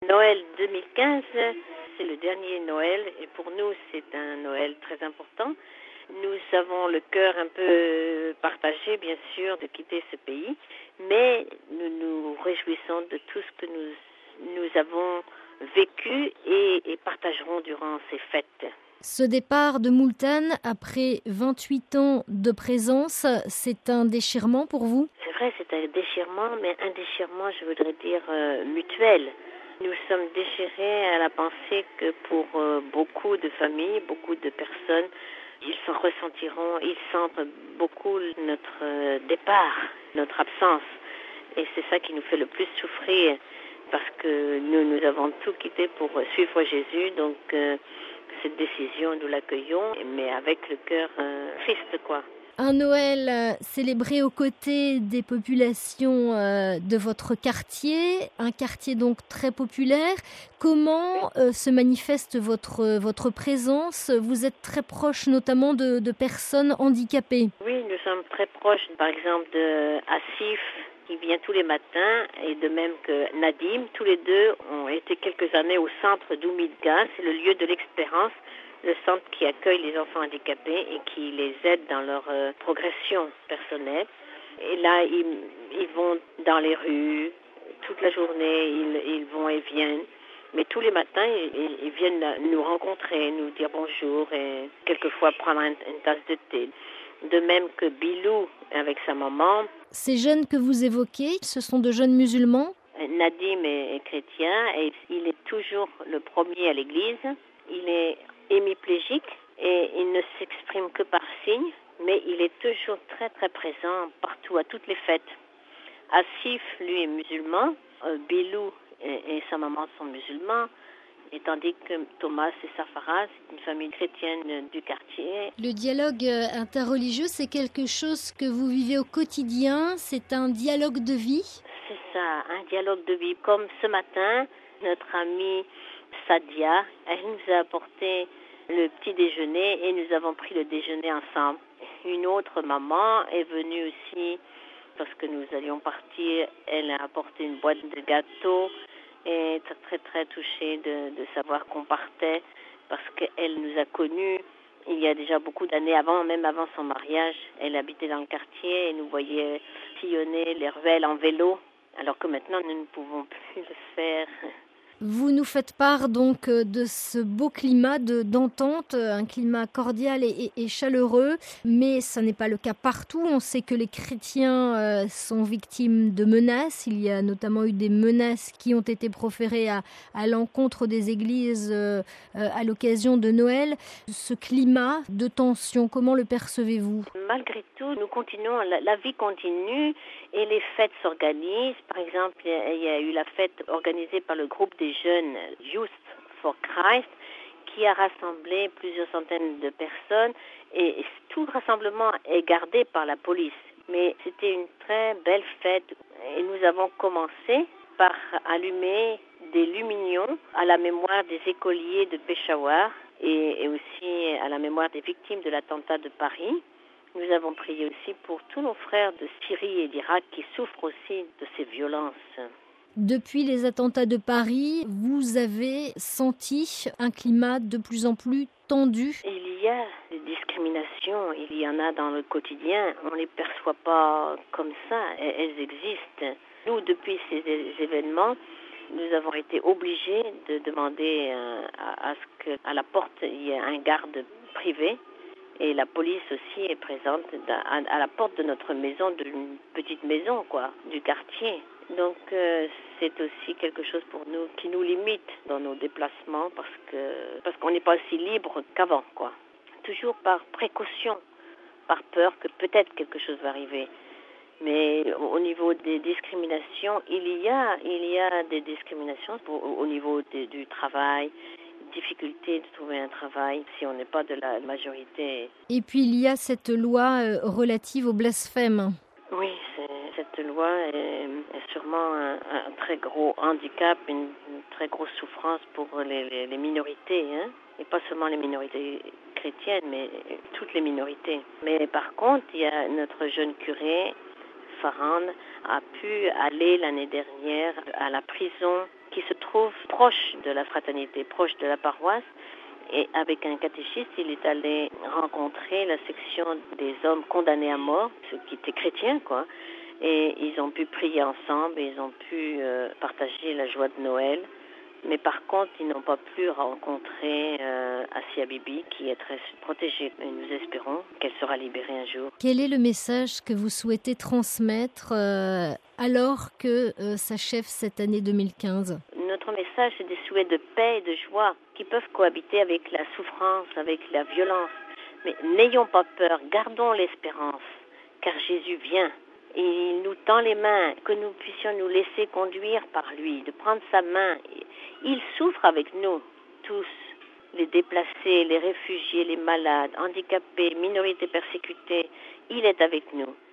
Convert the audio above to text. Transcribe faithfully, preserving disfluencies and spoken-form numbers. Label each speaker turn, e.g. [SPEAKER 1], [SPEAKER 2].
[SPEAKER 1] Noël deux mille quinze, c'est le dernier Noël et pour nous c'est un Noël très important. Nous avons le cœur un peu partagé, bien sûr, de quitter ce pays, mais nous nous réjouissons de tout ce que nous, nous avons vécu et, et partagerons durant ces fêtes.
[SPEAKER 2] Ce départ de Moultane, après vingt-huit ans de présence, c'est un déchirement pour vous ?
[SPEAKER 1] C'est vrai, c'est un déchirement, mais un déchirement, je voudrais dire, euh, mutuel. Nous sommes déchirés à la pensée que pour euh, beaucoup de familles, beaucoup de personnes, ils s'en ressentiront, ils sentent beaucoup notre euh, départ, notre absence. Et c'est ça qui nous fait le plus souffrir, parce que nous, nous avons tout quitté pour suivre Jésus, donc euh, cette décision, nous l'accueillons, mais avec le cœur euh, triste, quoi.
[SPEAKER 2] Un Noël euh, célébré aux côtés des populations euh, de votre quartier, un quartier donc très populaire. Comment euh, se manifeste votre, votre présence ? Vous êtes très proche notamment de, de personnes handicapées.
[SPEAKER 1] Oui, nous sommes très proches, par exemple, de Asif, qui vient tous les matins, et de même que Nadim. Tous les deux ont été quelques années au centre d'Oumidga, c'est le lieu de l'expérience, le centre qui accueille les enfants handicapés et qui les aide dans leur euh, progression personnelle. Et là, ils, ils vont dans les rues, toute la journée, ils, ils vont et viennent. Mais tous les matins, ils, ils viennent nous rencontrer, nous dire bonjour et quelquefois prendre une, une tasse de thé. De même que Bilou avec sa maman.
[SPEAKER 2] Ces jeunes que vous évoquez, ce sont de jeunes musulmans ?
[SPEAKER 1] Nadim est, est chrétien et il est toujours le premier à l'église. Il est hémiplégique et il ne s'exprime que par signes, mais il est toujours très très présent partout, à toutes les fêtes. Asif, lui, est musulman. Euh, Bilou et, et sa maman sont musulmans. Et tandis que Thomas et Safara, c'est une famille chrétienne du quartier.
[SPEAKER 2] Le dialogue interreligieux, c'est quelque chose que vous vivez au quotidien, c'est un dialogue de vie ?
[SPEAKER 1] C'est ça, un dialogue de vie. Comme ce matin, notre amie Sadia, elle nous a apporté le petit déjeuner et nous avons pris le déjeuner ensemble. Une autre maman est venue aussi parce que nous allions partir. Elle a apporté une boîte de gâteaux et très très très touchée de, de savoir qu'on partait parce qu'elle nous a connus il y a déjà beaucoup d'années avant, même avant son mariage. Elle habitait dans le quartier et nous voyait sillonner les ruelles en vélo, alors que maintenant nous ne pouvons plus le faire.
[SPEAKER 2] Vous nous faites part donc de ce beau climat de, d'entente, un climat cordial et, et, et chaleureux, mais ce n'est pas le cas partout. On sait que les chrétiens euh, sont victimes de menaces. Il y a notamment eu des menaces qui ont été proférées à, à l'encontre des églises euh, euh, à l'occasion de Noël. Ce climat de tension, comment le percevez-vous ?
[SPEAKER 1] Malgré tout, nous continuons, la, la vie continue et les fêtes s'organisent. Par exemple, il y a eu la fête organisée par le groupe des jeunes Youth for Christ qui a rassemblé plusieurs centaines de personnes et tout rassemblement est gardé par la police. Mais c'était une très belle fête et nous avons commencé par allumer des lumignons à la mémoire des écoliers de Peshawar et, et aussi à la mémoire des victimes de l'attentat de Paris. Nous avons prié aussi pour tous nos frères de Syrie et d'Irak qui souffrent aussi de ces violences.
[SPEAKER 2] Depuis les attentats de Paris, vous avez senti un climat de plus en plus tendu.
[SPEAKER 1] Il y a des discriminations, il y en a dans le quotidien. On ne les perçoit pas comme ça, elles existent. Nous, depuis ces événements, nous avons été obligés de demander à, à ce qu'à la porte, il y ait un garde privé. Et la police aussi est présente à la porte de notre maison, d'une petite maison, quoi, du quartier. Donc euh, c'est aussi quelque chose pour nous qui nous limite dans nos déplacements parce que parce qu'on n'est pas aussi libre qu'avant, quoi. Toujours par précaution, par peur que peut-être quelque chose va arriver. Mais au niveau des discriminations, il y a il y a des discriminations pour, au niveau de, du travail. Difficulté de trouver un travail si on n'est pas de la majorité.
[SPEAKER 2] Et puis il y a cette loi euh, relative au blasphème.
[SPEAKER 1] Oui, c'est, cette loi est, est sûrement un, un très gros handicap, une, une très grosse souffrance pour les, les, les minorités, hein? Et pas seulement les minorités chrétiennes, mais toutes les minorités. Mais par contre, il y a notre jeune curé, Farhan, a pu aller l'année dernière à la prison qui se trouve proche de la fraternité, proche de la paroisse. Et avec un catéchiste, il est allé rencontrer la section des hommes condamnés à mort, ceux qui étaient chrétiens, quoi. Et ils ont pu prier ensemble, et ils ont pu euh, partager la joie de Noël. Mais par contre, ils n'ont pas pu rencontrer euh, Asia Bibi, qui est très protégée. Et nous espérons qu'elle sera libérée un jour.
[SPEAKER 2] Quel est le message que vous souhaitez transmettre euh, alors que euh, s'achève cette année deux mille quinze ?
[SPEAKER 1] Notre message, c'est des souhaits de paix et de joie qui peuvent cohabiter avec la souffrance, avec la violence. Mais n'ayons pas peur, gardons l'espérance, car Jésus vient. Et il nous tend les mains, que nous puissions nous laisser conduire par lui, de prendre sa main. Il souffre avec nous, tous, les déplacés, les réfugiés, les malades, handicapés, minorités persécutées. Il est avec nous.